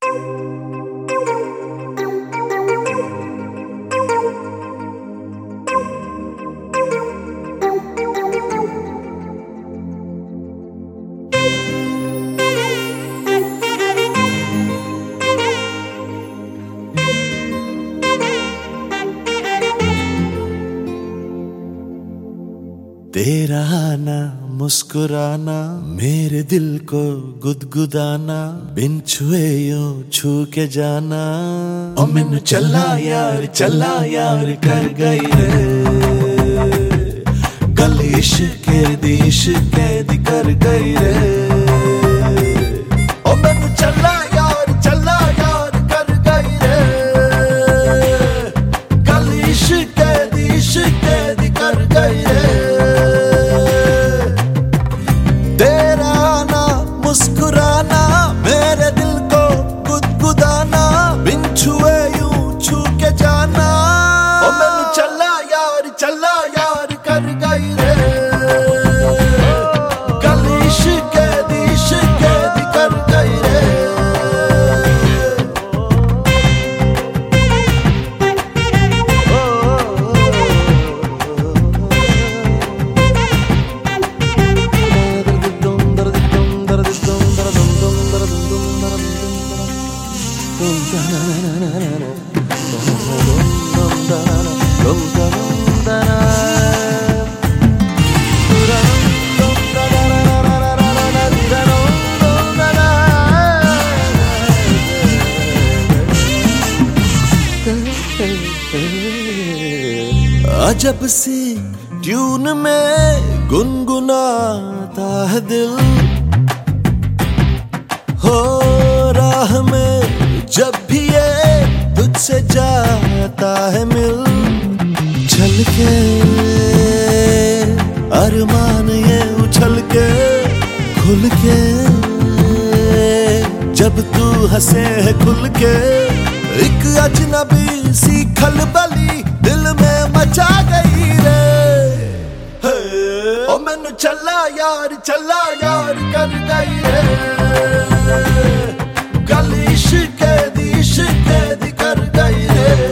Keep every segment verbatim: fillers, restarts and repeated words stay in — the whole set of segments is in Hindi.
तेरा आना मुस्कुराना मेरे दिल को गुदगुदाना बिन छुए यूं छू के जाना ओ मैनू चला यार चला यार कर गई रे गल इश्क दी इश्क दी कर गई रे ओ मैनू चला यार चला यार कर गई रे गल इश्क दी इश्क दी कर गई रे मुस्कुराना मेरे दिल को गुदगुदाना बिन छुए यूं छू के जाना ओ मैनू चला यार चला यार कर गई रे गल इश्क दी इश्क दी कर गई रे अजब सी ट्यून में गुनगुनाता है दिल हो राह में जब भी ये तुझसे जाता है मिल चल के अरमान ये उछल के खुल के जब तू हंसे है खुल के एक अजनबी सी खलबली दिल में मचा गई रे ओ मैनू चला यार चला यार कर गई रे गल इश्क दी इश्क दी कर गई रे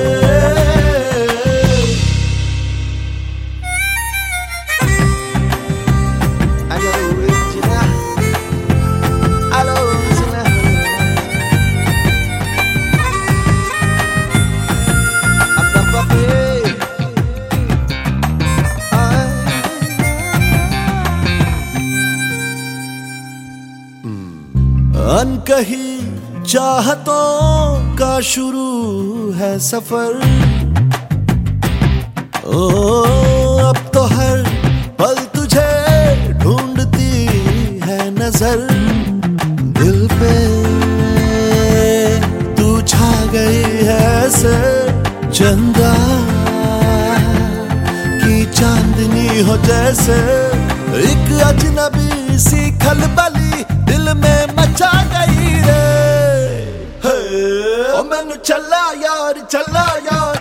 अनकही चाहतों का शुरू है सफर ओ अब तो हर पल तुझे ढूंढती है नजर दिल पे तू छा गई है ऐसे चंदा की चांदनी हो जैसे एक अजनबी सी खलबली दिल में मचा गई रे ओ मैनू चला यार चला यार